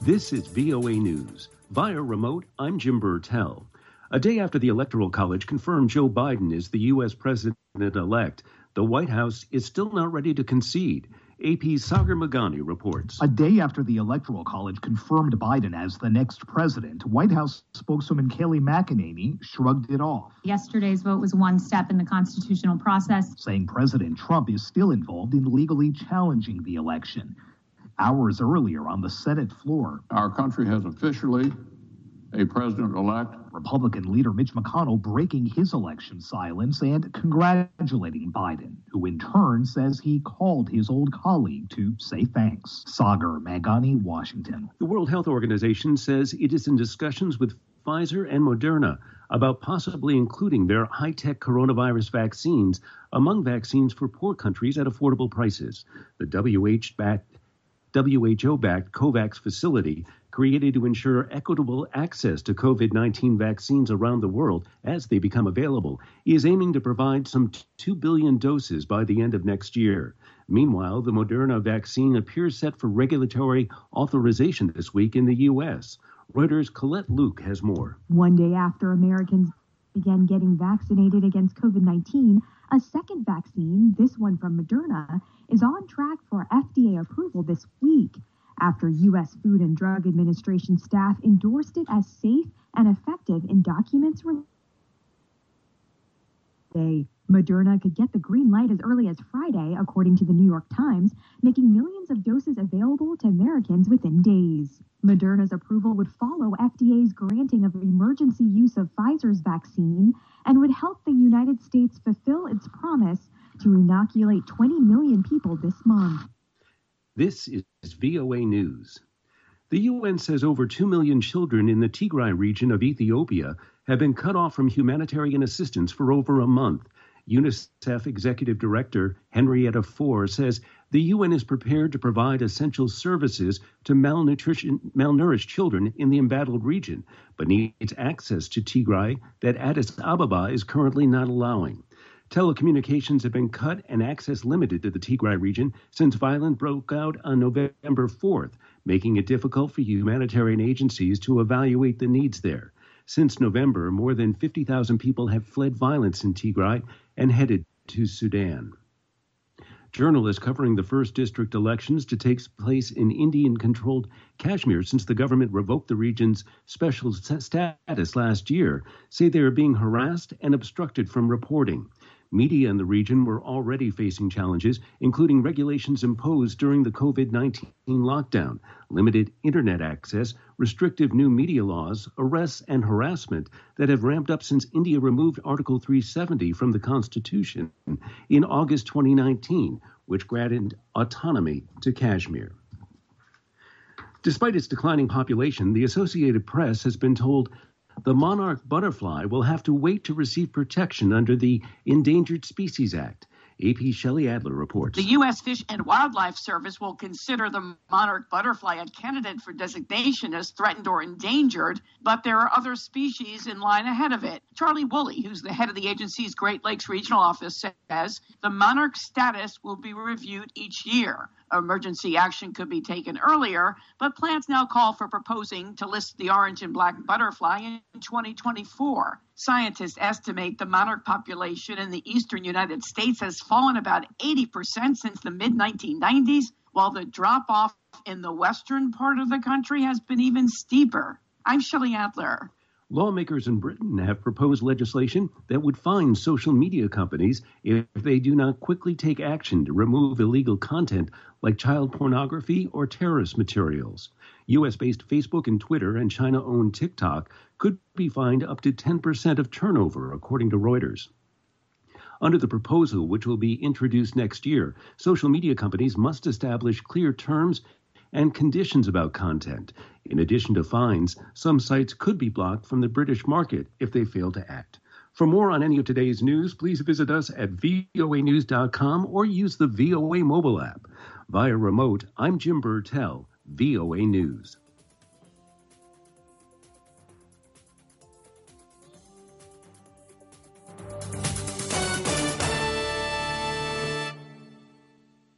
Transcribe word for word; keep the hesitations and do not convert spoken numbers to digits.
This is V O A News. Via remote, I'm Jim Burtell. A day after the Electoral College confirmed Joe Biden is the U S president-elect, the White House is still not ready to concede. A P's Sagar Meghani reports. A day after the Electoral College confirmed Biden as the next president, White House spokeswoman Kayleigh McEnany shrugged it off. Yesterday's vote was one step in the constitutional process, saying President Trump is still involved in legally challenging the election. Hours earlier on the Senate floor, our country has officially a president-elect. Republican leader Mitch McConnell breaking his election silence and congratulating Biden, who in turn says he called his old colleague to say thanks. Sagar Meghani, Washington. The World Health Organization says it is in discussions with Pfizer and Moderna about possibly including their high-tech coronavirus vaccines among vaccines for poor countries at affordable prices. The W H backed W H O-backed COVAX facility, created to ensure equitable access to COVID nineteen vaccines around the world as they become available, is aiming to provide some two billion doses by the end of next year. Meanwhile, the Moderna vaccine appears set for regulatory authorization this week in the U S. Reuters' Colette Luke has more. One day after Americans began getting vaccinated against COVID nineteen, a second vaccine, this one from Moderna, is on track for F D A approval this week after U S Food and Drug Administration staff endorsed it as safe and effective in documents released. Moderna could get the green light as early as Friday, according to the New York Times, making millions of doses available to Americans within days. Moderna's approval would follow F D A's granting of emergency use of Pfizer's vaccine and would help the United States fulfill its promise to inoculate twenty million people this month. This is V O A News. The U N says over two million children in the Tigray region of Ethiopia have been cut off from humanitarian assistance for over a month. UNICEF Executive Director Henrietta Fore says the U N is prepared to provide essential services to malnutrition, malnourished children in the embattled region, but needs access to Tigray that Addis Ababa is currently not allowing. Telecommunications have been cut and access limited to the Tigray region since violence broke out on November fourth, making it difficult for humanitarian agencies to evaluate the needs there. Since November, more than fifty thousand people have fled violence in Tigray and headed to Sudan. Journalists covering the first district elections to take place in Indian-controlled Kashmir since the government revoked the region's special status last year say they are being harassed and obstructed from reporting. Media in the region were already facing challenges, including regulations imposed during the COVID nineteen lockdown, limited internet access, restrictive new media laws, arrests, and harassment that have ramped up since India removed Article three seventy from the Constitution in August twenty nineteen, which granted autonomy to Kashmir. Despite its declining population, the Associated Press has been told the monarch butterfly will have to wait to receive protection under the Endangered Species Act. A P's Shelley Adler reports. The U S Fish and Wildlife Service will consider the monarch butterfly a candidate for designation as threatened or endangered, but there are other species in line ahead of it. Charlie Woolley, who's the head of the agency's Great Lakes Regional Office, says the monarch status will be reviewed each year. Emergency action could be taken earlier, but plans now call for proposing to list the orange and black butterfly in twenty twenty-four. Scientists estimate the monarch population in the eastern United States has fallen about eighty percent since the mid nineteen nineties, while the drop-off in the western part of the country has been even steeper. I'm Shelley Adler. Lawmakers in Britain have proposed legislation that would fine social media companies if they do not quickly take action to remove illegal content like child pornography or terrorist materials. U S-based Facebook and Twitter and China-owned TikTok could be fined up to ten percent of turnover, according to Reuters. Under the proposal, which will be introduced next year, social media companies must establish clear terms and conditions about content. In addition to fines, some sites could be blocked from the British market if they fail to act. For more on any of today's news, please visit us at V O A news dot com or use the V O A mobile app. Via remote, I'm Jim Burtell, V O A News.